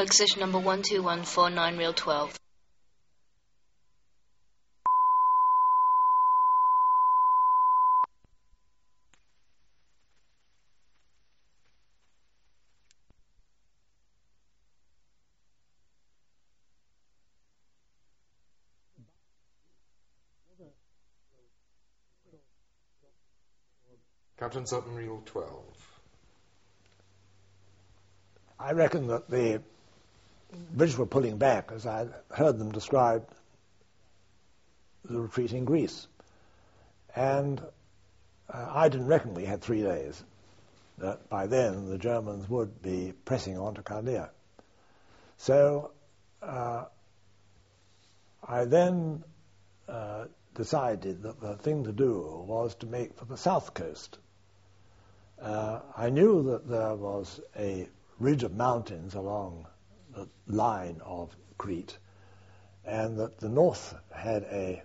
Position number 12149, reel 12. Captain Sutton, reel 12. I reckon that the British were pulling back as I heard them describe the retreat in Greece. And I didn't reckon we had 3 days, that by then the Germans would be pressing on to Caldea. So I then decided that the thing to do was to make for the south coast. I knew that there was a ridge of mountains along the line of Crete, and that the north had a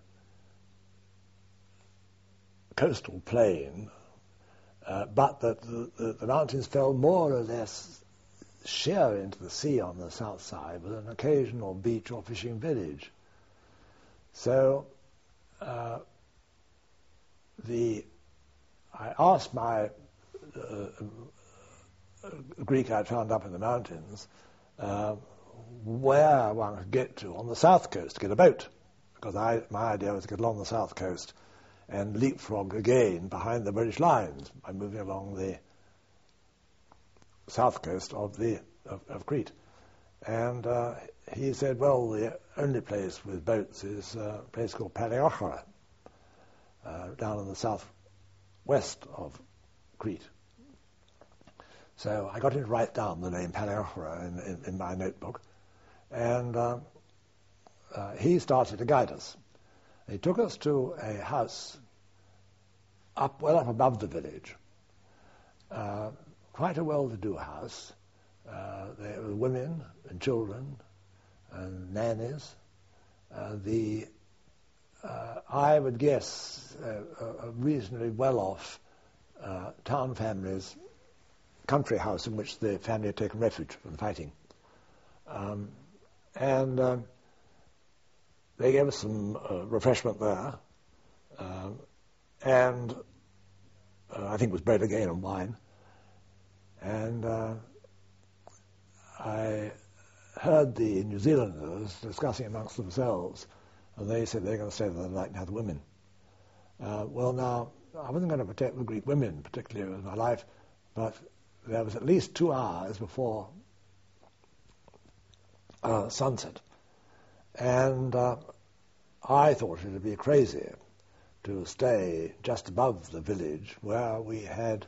coastal plain, but that the mountains fell more or less sheer into the sea on the south side, with an occasional beach or fishing village. So I asked my Greek I'd found up in the mountains where one could get to on the south coast to get a boat, because my idea was to get along the south coast and leapfrog again behind the British lines by moving along the south coast of Crete. And he said, well, the only place with boats is a place called Paleochora, down in the southwest of Crete. So I got him to write down the name Paleochora in my notebook, and he started to guide us. He took us to a house well up above the village, quite a well-to-do house. There were women and children and nannies. I would guess a reasonably well-off town family's country house in which the family had taken refuge from fighting. And they gave us some refreshment there, and I think it was bread again and wine. And I heard the New Zealanders discussing amongst themselves, and they said they're going to stay there the night and have the women. Well, now, I wasn't going to protect the Greek women, particularly with my life, but there was at least 2 hours before sunset. And I thought it would be crazy to stay just above the village where we had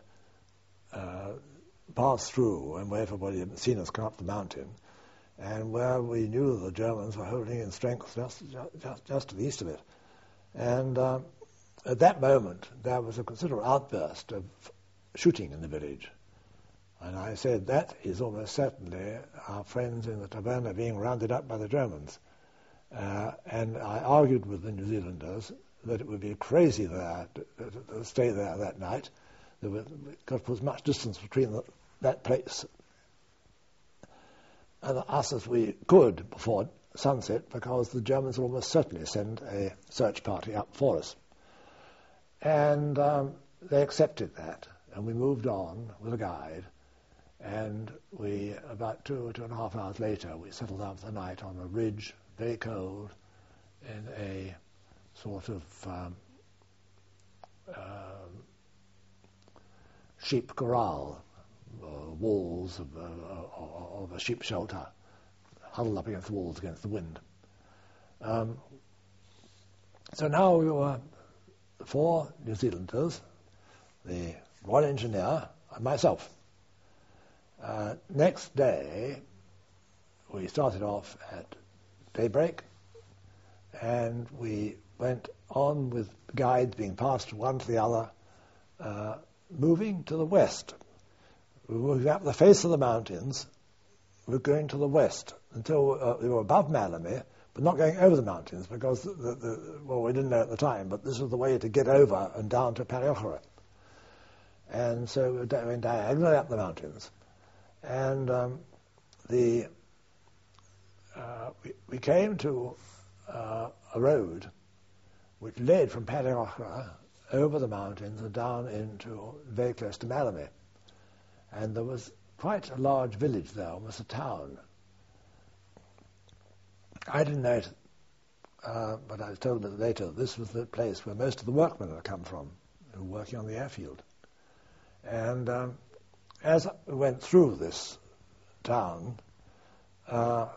passed through and where everybody had seen us come up the mountain, and where we knew the Germans were holding in strength just to the east of it. And at that moment there was a considerable outburst of shooting in the village. And I said, that is almost certainly our friends in the taverna being rounded up by the Germans. And I argued with the New Zealanders that it would be crazy there to stay there that night. There was much distance between that place and us as we could before sunset, because the Germans would almost certainly send a search party up for us. And they accepted that, and we moved on with a guide. And about 2.5 hours later, we settled down for the night on a ridge, very cold, in a sort of sheep corral, walls of a sheep shelter, huddled up against the walls against the wind. So now we were 4 New Zealanders, the Royal Engineer, and myself. Next day, we started off at daybreak, and we went on with guides being passed from one to the other, moving to the west. We were moving up the face of the mountains. We were going to the west until we were above Malame, but not going over the mountains, because we didn't know at the time, but this was the way to get over and down to Paleochora. And so we went diagonally up the mountains. And the we came to a road which led from Paliokra over the mountains and down into very close to Malamy. And there was quite a large village there, almost a town. I didn't know it, but I was told a bit later this was the place where most of the workmen had come from, who were working on the airfield. And as we went through this town, I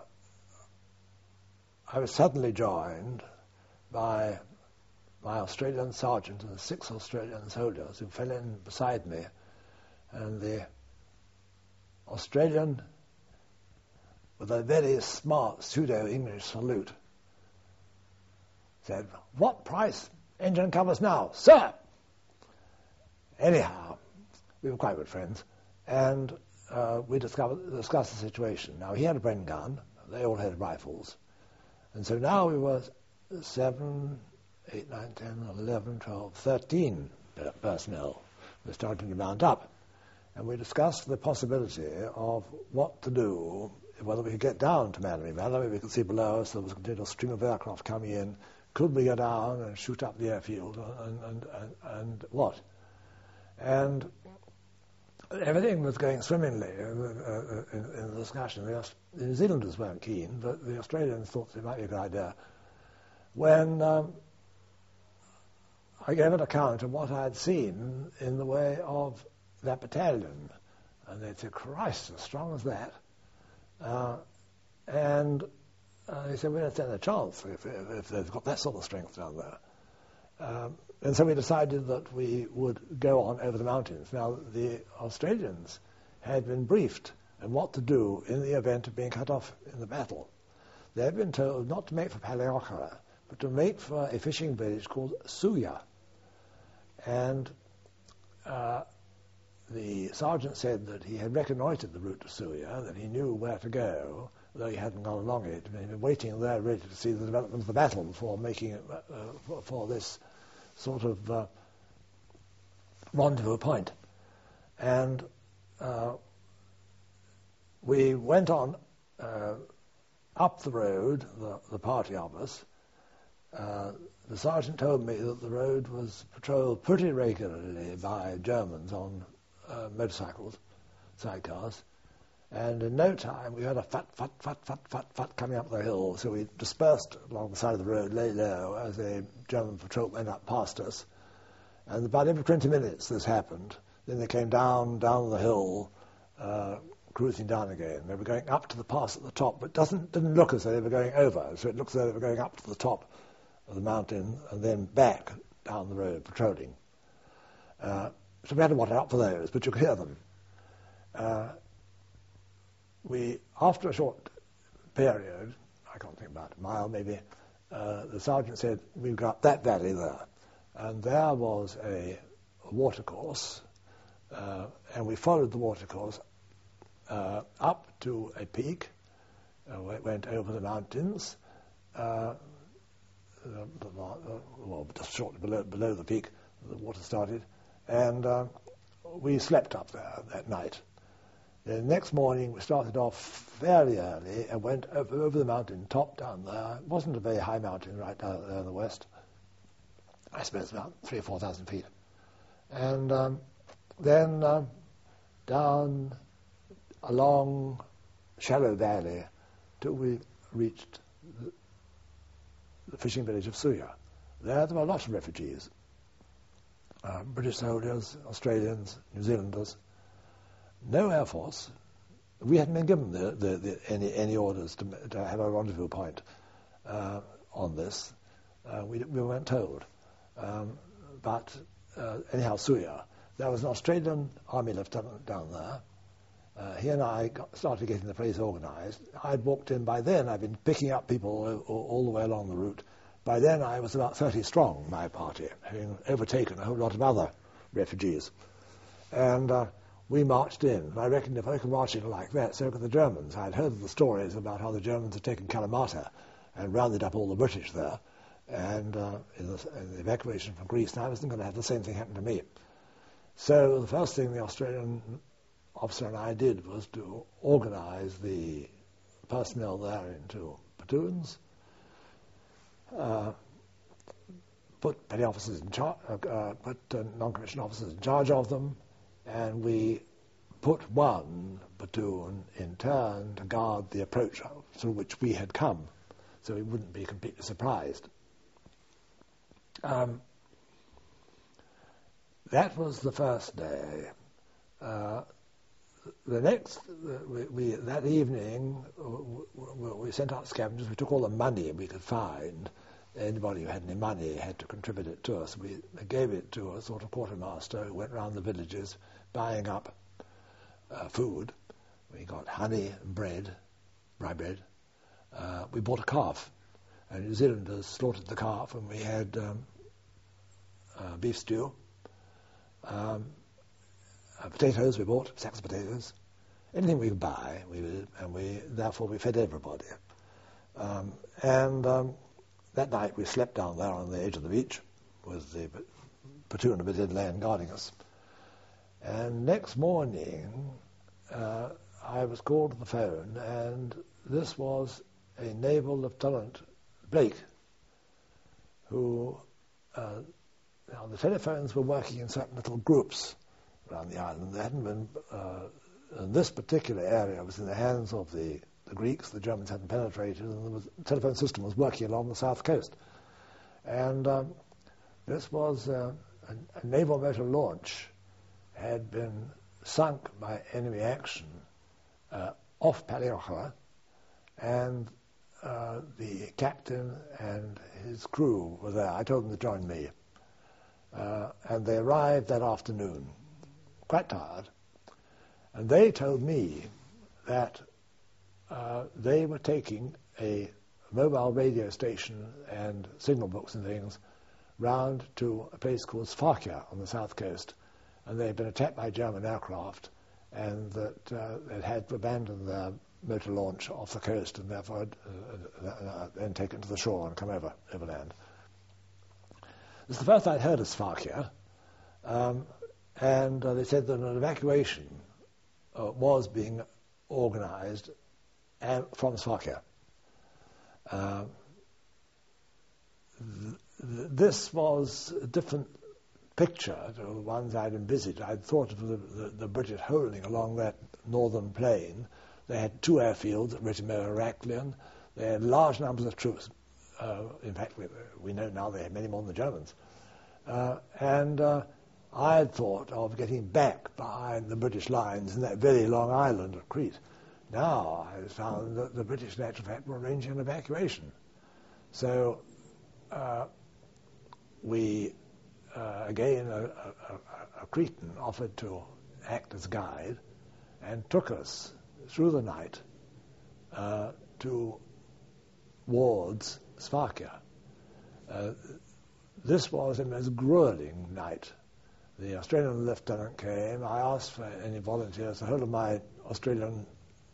was suddenly joined by my Australian sergeant and 6 Australian soldiers who fell in beside me, and the Australian, with a very smart pseudo-English salute, said, "What price engine covers now, sir?" Anyhow, we were quite good friends, and we discussed the situation. Now, he had a Bren gun, they all had rifles, and so now we were 7, 8, 9, 10, 11, 12, 13 personnel. We're starting to mount up. And we discussed the possibility of what to do, whether we could get down to Malamy. Malamy, we could see below us, there was a continual stream of aircraft coming in. Could we go down and shoot up the airfield and what? And everything was going swimmingly in the discussion. The New Zealanders weren't keen, but the Australians thought it might be a good idea. When I gave an account of what I had seen in the way of that battalion, and they'd say, "Christ, as strong as that." And he said, "We don't stand a chance if they've got that sort of strength down there." And so we decided that we would go on over the mountains. Now, the Australians had been briefed on what to do in the event of being cut off in the battle. They had been told not to make for Paliokra, but to make for a fishing village called Suya. And the sergeant said that he had reconnoitred the route to Suya, that he knew where to go, though he hadn't gone along it. He'd been waiting there ready to see the development of the battle before making it for this sort of rendezvous point. And we went on up the road, the party of us. The sergeant told me that the road was patrolled pretty regularly by Germans on motorcycles, sidecars, and in no time we had a fat coming up the hill, so we dispersed along the side of the road, lay low, as a German patrol went up past us, and about every 20 minutes this happened. Then they came down the hill, cruising down again. They were going up to the pass at the top, but didn't look as though they were going over, so it looked as though they were going up to the top of the mountain and then back down the road, patrolling. So we had to watch out for those, but you could hear them. After a short period, I can't think about a mile maybe, the sergeant said, "We've got that valley there." And there was a watercourse, and we followed the watercourse up to a peak. It went over the mountains, just shortly below the peak, the water started, and we slept up there that night. The next morning we started off fairly early and went over the mountain top down there. It wasn't a very high mountain right down there in the west. I suppose about 3,000 or 4,000 feet. And then down a long, shallow valley till we reached the fishing village of Suya. There were lots of refugees. British soldiers, Australians, New Zealanders. No Air Force. We hadn't been given any orders to have a rendezvous point on this. We weren't told. But anyhow, Suya. There was an Australian Army lieutenant down there. He and I started getting the place organised. I'd walked in by then. I'd been picking up people all the way along the route. By then I was about 30 strong, my party, having overtaken a whole lot of other refugees. And we marched in. I reckoned if I could march in like that, so could the Germans. I'd heard the stories about how the Germans had taken Kalamata and rounded up all the British there, and in the evacuation from Greece, and I wasn't going to have the same thing happen to me. So the first thing the Australian officer and I did was to organise the personnel there into platoons, put petty officers in charge, put non-commissioned officers in charge of them, and we put one platoon in turn to guard the approach through which we had come, so we wouldn't be completely surprised. That was the first day. The next, that evening, we sent out scavengers. We took all the money we could find. Anybody who had any money had to contribute it to us. We gave it to a sort of quartermaster who went around the villages buying up food. We got honey and bread, rye bread. We bought a calf, and New Zealanders slaughtered the calf, and we had beef stew. Potatoes we bought, sacks of potatoes. Anything we could buy, therefore we fed everybody. That night we slept down there on the edge of the beach with the platoon of British land guarding us. And next morning I was called to the phone, and this was a naval lieutenant, Blake, who now the telephones were working in certain little groups around the island. They hadn't been, in this particular area was in the hands of the Greeks. The Germans hadn't penetrated, and the telephone system was working along the south coast. And this was a naval motor launch had been sunk by enemy action off Palioka, and the captain and his crew were there. I told them to join me. And they arrived that afternoon, quite tired, and they told me that they were taking a mobile radio station and signal books and things round to a place called Sfakia on the south coast, and they had been attacked by German aircraft, and that they had to abandon their motor launch off the coast and therefore then taken to the shore and come overland. This is the first I'd heard of Sfakia, and they said that an evacuation was being organized from Sfakia. This was a different picture to the ones I'd envisaged. I'd thought of the British holding along that northern plain. They had two airfields at Ritimo and Heraklion. They had large numbers of troops. In fact, we know now they had many more than the Germans. And I had thought of getting back behind the British lines in that very long island of Crete. Now I found that the British, in actual fact, were arranging an evacuation. So we, again, a Cretan offered to act as guide and took us through the night towards Sfakia. This was a most grueling night. The Australian lieutenant came. I asked for any volunteers. The whole of my Australian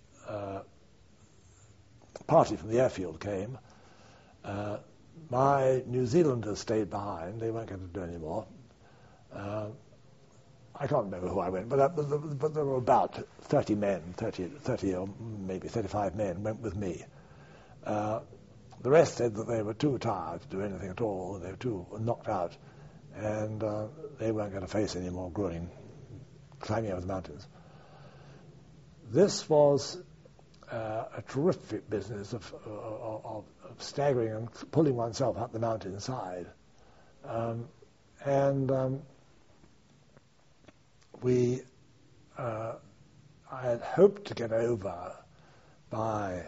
party from the airfield came. My New Zealanders stayed behind. They weren't going to do any more. I can't remember who I went, but there were about 30 men, 30 or maybe 35 men went with me. The rest said that they were too tired to do anything at all, and they were too knocked out, and they weren't going to face any more grueling climbing over the mountains. This was a terrific business of staggering and pulling oneself up the mountainside. I had hoped to get over by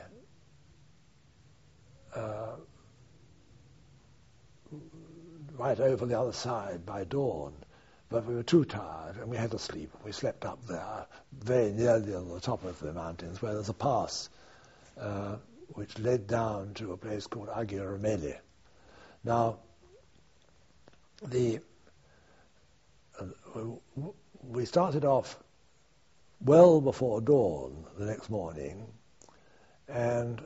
right over the other side by dawn, but we were too tired and we had to sleep. We slept up there, very nearly on the top of the mountains, where there's a pass which led down to a place called Agirameli. Now, we started off well before dawn the next morning, and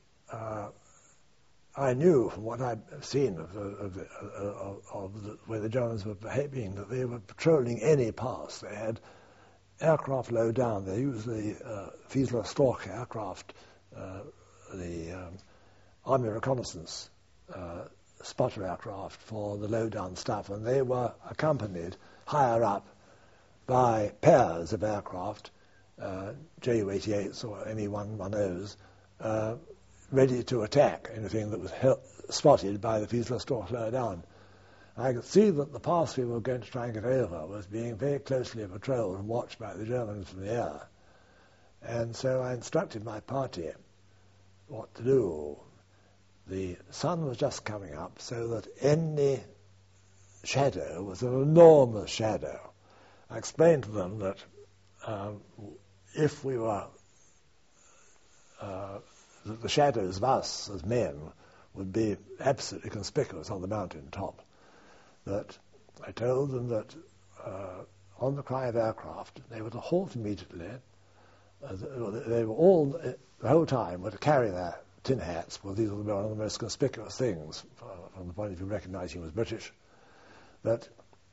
I knew from what I'd seen of where the Germans were behaving that they were patrolling any pass. They had aircraft low down. They used the Fiesler Storch aircraft the Army Reconnaissance spotter aircraft for the low-down stuff, and they were accompanied higher up by pairs of aircraft, Ju-88s or Me-110s, ready to attack anything that was spotted by the fuselage store lower down. I could see that the path we were going to try and get over was being very closely patrolled and watched by the Germans from the air. And so I instructed my party what to do. The sun was just coming up, so that any shadow was an enormous shadow. I explained to them that if we were, that the shadows of us as men would be absolutely conspicuous on the mountain top. That I told them that on the cry of aircraft, they were to halt immediately. They were all, the whole time, were to carry their tin hats. Well, these were one of the most conspicuous things from the point of view of recognizing he was British. That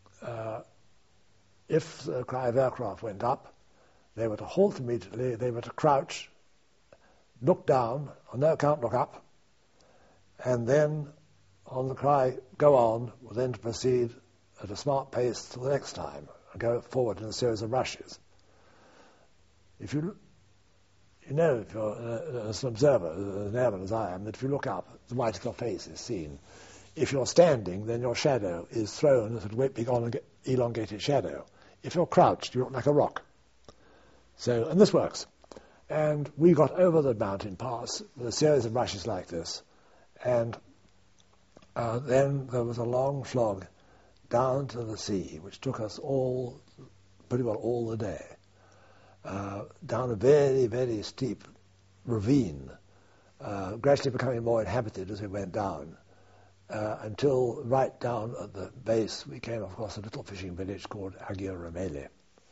if the cry of aircraft went up, they were to halt immediately. They were to crouch, look down, on no account look up, and then on the cry, go on, were then to proceed at a smart pace to the next time and go forward in a series of rushes. If you know, if you're as an observer, as an airman as I am, that if you look up, the white of your face is seen. If you're standing, then your shadow is thrown as a great big elongated shadow. If you're crouched, you look like a rock. So, and this works. And we got over the mountain pass with a series of rushes like this, and then there was a long flog down to the sea, which took us pretty well all the day, down a very, very steep ravine, gradually becoming more inhabited as we went down, until right down at the base we came across a little fishing village called Agia Ramele.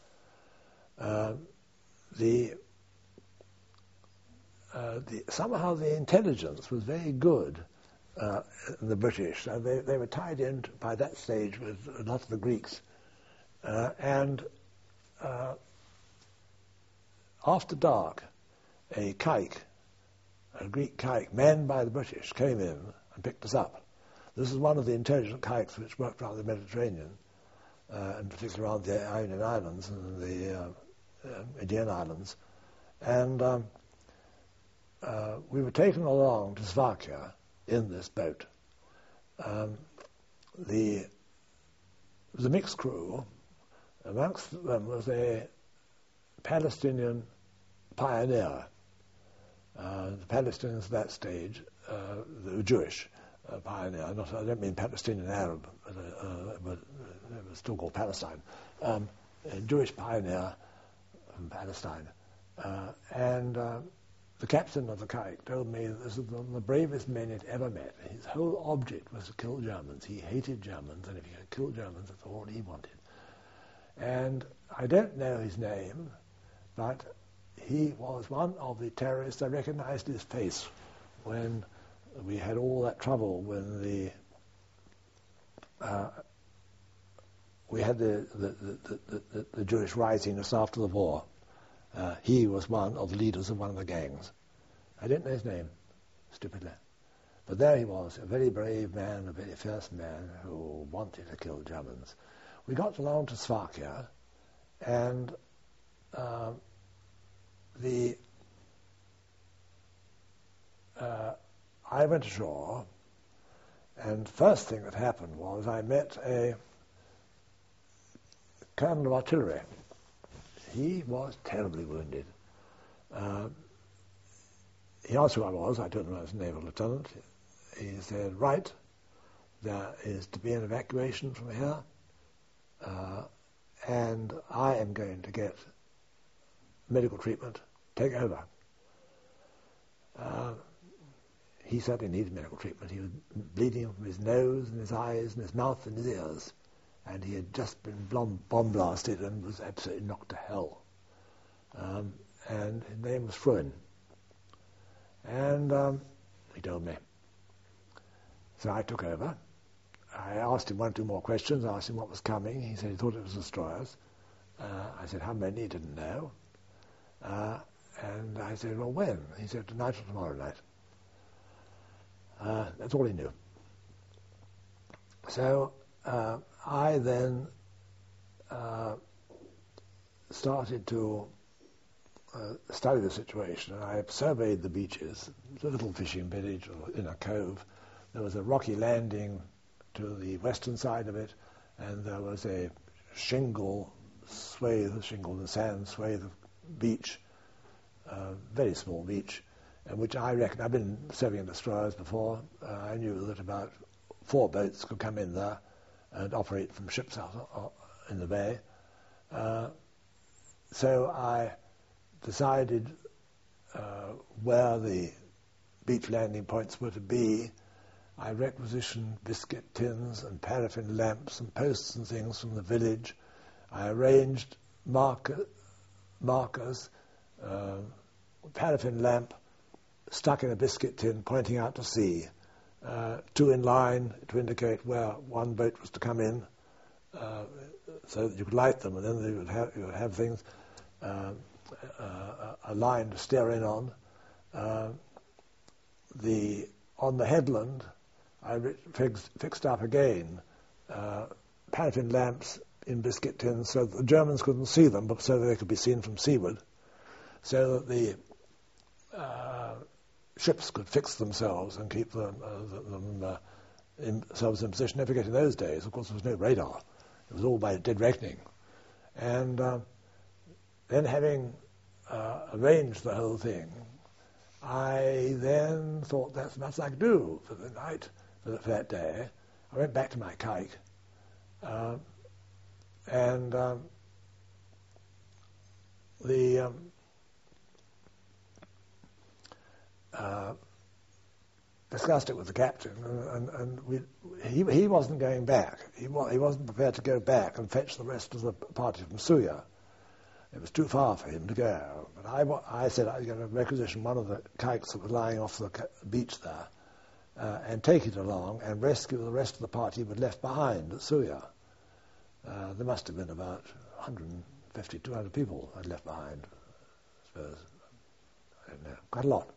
Somehow the intelligence was very good in the British. They were tied in by that stage with a lot of the Greeks. And after dark, a Greek kike, manned by the British, came in and picked us up. This is one of the intelligent kikes which worked around the Mediterranean, in particular around the Ionian Islands and the Aegean Islands. And we were taken along to Slovakia in this boat. It was a mixed crew. Amongst them was a Palestinian pioneer. The Palestinians at that stage, they were Jewish pioneer. I don't mean Palestinian Arab, but it was still called Palestine. A Jewish pioneer from Palestine. And the captain of the kite told me that this was one of the bravest men he'd ever met. His whole object was to kill Germans. He hated Germans, and if he could kill Germans, that's all he wanted. And I don't know his name, but he was one of the terrorists. I recognized his face when we had all that trouble when we had the Jewish rising just after the war. He was one of the leaders of one of the gangs. I didn't know his name, stupidly. But there he was, a very brave man, a very fierce man who wanted to kill Germans. We got along to Slovakia, and I went ashore, and the first thing that happened was I met a colonel of artillery. He was terribly wounded. He asked who I was. I told him I was a naval lieutenant. He said, right, there is to be an evacuation from here, and I am going to get medical treatment. Take over. He certainly needed medical treatment. He was bleeding from his nose and his eyes and his mouth and his ears. And he had just been bomb blasted and was absolutely knocked to hell. And his name was Fruin. And he told me. So I took over. I asked him one or two more questions. I asked him what was coming. He said he thought it was destroyers. I said how many, he didn't know. And I said, well, when? He said, tonight or tomorrow night. That's all he knew. So I then started to study the situation, and I surveyed the beaches. It was a little fishing village in a cove. There was a rocky landing to the western side of it, and there was a shingle and sand swathe of beach, very small beach, which I reckon, I've been serving in destroyers before, I knew that about 4 boats could come in there and operate from ships out in the bay. So I decided where the beach landing points were to be. I requisitioned biscuit tins and paraffin lamps and posts and things from the village. I arranged markers, paraffin lamp stuck in a biscuit tin pointing out to sea, 2 in line to indicate where one boat was to come in, so that you could light them, and then you would have things, a line to steer in on. On the headland, I fixed up again paraffin lamps in biscuit tins so that the Germans couldn't see them, but so that they could be seen from seaward, so that the ships could fix themselves and keep themselves in position. Don't forget, in those days, of course, there was no radar. It was all by dead reckoning. And then having arranged the whole thing, I then thought that's as much as I could do for the night, for that day. I went back to my kike, and discussed it with the captain, and he wasn't going back. He wasn't prepared to go back and fetch the rest of the party from Suya. It was too far for him to go. But I said I was going to requisition one of the kikes that was lying off the beach there, and take it along and rescue the rest of the party who were left behind at Suya. There must have been about 150, 200 people I'd left behind, I suppose. I don't know, quite a lot.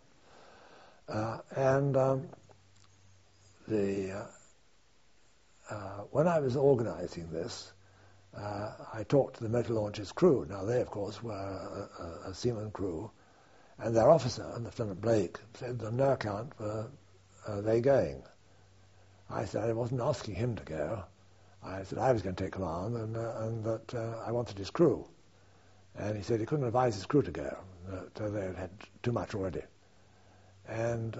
When I was organising this, I talked to the motor launch's crew. Now they, of course, were a seaman crew, and their officer, Lieutenant Blake, said on no account were they going. I said I wasn't asking him to go. I said I was going to take command, and that I wanted his crew. And he said he couldn't advise his crew to go, that they had had too much already. And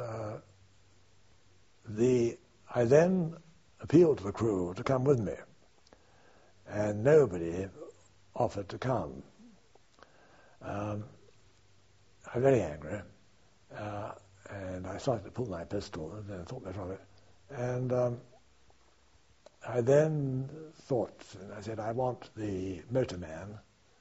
I then appealed to the crew to come with me, and nobody offered to come. I'm very angry, and I started to pull my pistol, and then thought better of it. And I then thought, and I said, I want the motorman,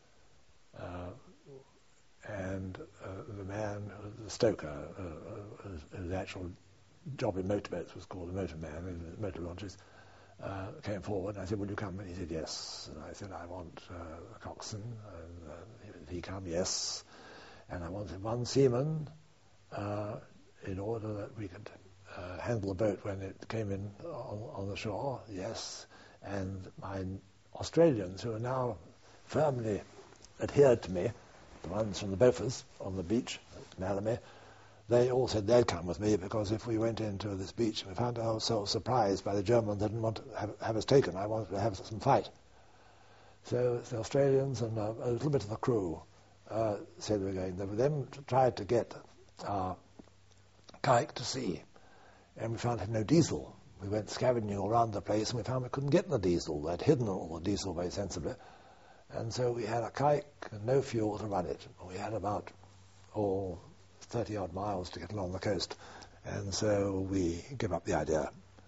and the man, the stoker, whose actual job in motorboats was called a motorman in motor launches, came forward, and I said, will you come? And he said, yes. And I said, I want a coxswain. And he come, yes. And I wanted one seaman in order that we could handle the boat when it came in on the shore, yes. And my Australians, who are now firmly adhered to me, the ones from the Beauforts on the beach at Malamy, they all said they'd come with me, because if we went into this beach and we found ourselves surprised by the Germans that didn't want to have us taken, I wanted to have some fight. So the Australians and a little bit of the crew said we were going. They then tried to get our kike to sea, and we found it had no diesel. We went scavenging all around the place, and we found we couldn't get the diesel. They'd hidden all the diesel very sensibly. And so we had a kike and no fuel to run it. We had about 30-odd miles to get along the coast, and so we gave up the idea.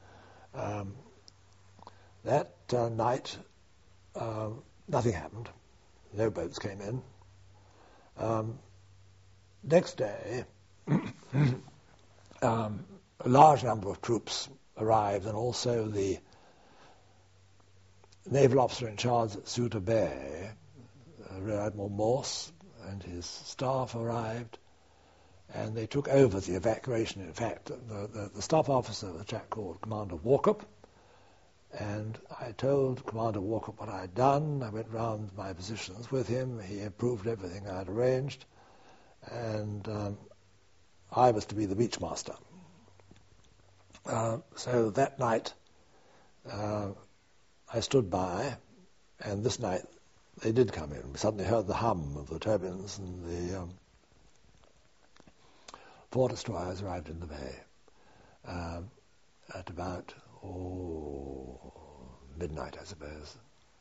That night, nothing happened. No boats came in. Next day, a large number of troops arrived, and also the naval officer in charge at Suda Bay, Rear Admiral Morse, and his staff arrived. and they took over the evacuation. In fact, the staff officer was a chap called Commander Walkup, and I told Commander Walkup what I had done. I went round my positions with him. He approved everything I had arranged, and I was to be the beach master. So that night, I stood by, and this night they did come in. We suddenly heard the hum of the turbines, and the 4 destroyers arrived in the bay at about midnight, I suppose.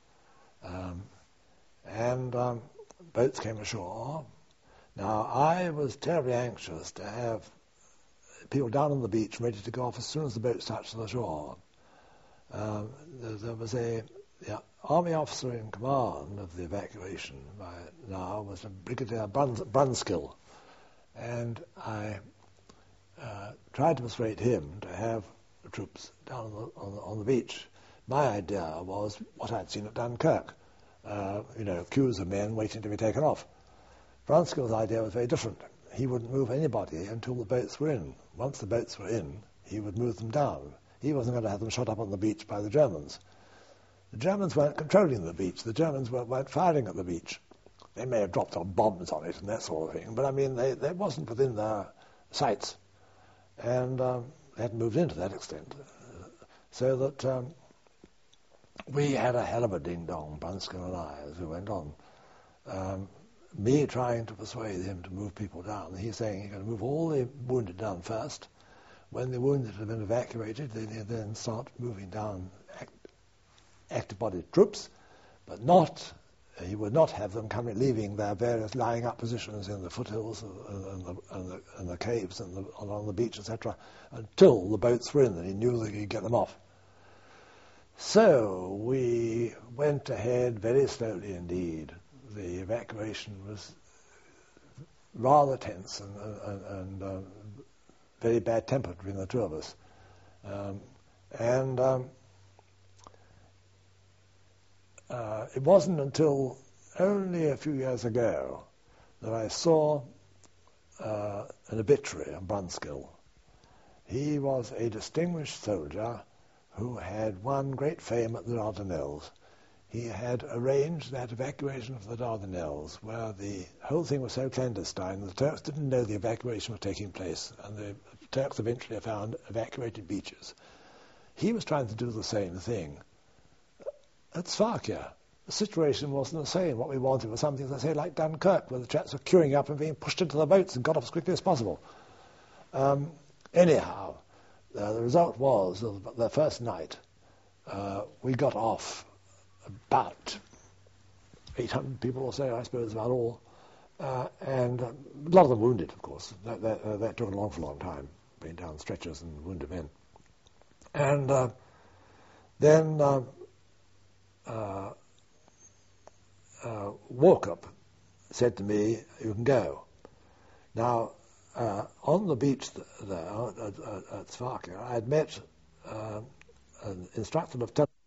And boats came ashore. Now, I was terribly anxious to have people down on the beach ready to go off as soon as the boats touched the shore. There was the army officer in command of the evacuation by now was a Brigadier Brunskill, and I tried to persuade him to have the troops down on the beach. My idea was what I'd seen at Dunkirk, queues of men waiting to be taken off. Brunskill's idea was very different. He wouldn't move anybody until the boats were in. Once the boats were in, he would move them down. He wasn't going to have them shot up on the beach by the Germans. The Germans weren't controlling the beach. The Germans weren't firing at the beach. They may have dropped bombs on it and that sort of thing, but I mean, they wasn't within their sights. And they hadn't moved in to that extent. So that we had a hell of a ding-dong, Brunskill and I, as we went on. Me trying to persuade him to move people down. He's saying he's going to move all the wounded down first. When the wounded have been evacuated, they then start moving down active-bodied troops, but he would not have them leaving their various lying-up positions in the foothills and the caves and along the beach, etc., until the boats were in, and he knew that he could get them off. So we went ahead very slowly indeed. The evacuation was rather tense and very bad-tempered between the two of us. It wasn't until only a few years ago that I saw an obituary on Brunskill. He was a distinguished soldier who had won great fame at the Dardanelles. He had arranged that evacuation for the Dardanelles, where the whole thing was so clandestine, the Turks didn't know the evacuation was taking place, and the Turks eventually found evacuated beaches. He was trying to do the same thing at Sfakia. The situation wasn't the same. What we wanted was something, as I say, like Dunkirk, where the chaps were queuing up and being pushed into the boats and got off as quickly as possible. Anyhow, the result was that the first night we got off about 800 people or so, I suppose, about all, and a lot of them wounded, of course. That took an awful long time, bringing down stretchers and wounded men. And then Walkup said to me, "You can go." Now, on the beach there at Sfakia, I had met an instructor of